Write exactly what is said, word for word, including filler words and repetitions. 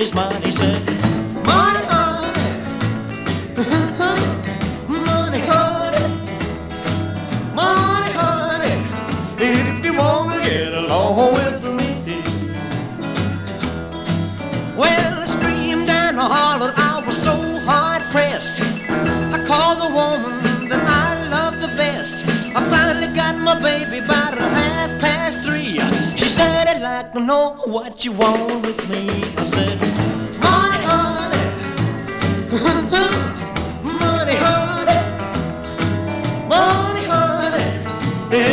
his mind. He said, money, honey, money, honey, money, honey, if you want to get along with me. Well, I screamed and I hollered, I was so hard pressed. I called the woman that I loved the best. I finally got my baby about a half past three. She said, I'd like to know what you want with me. I said, money, honey,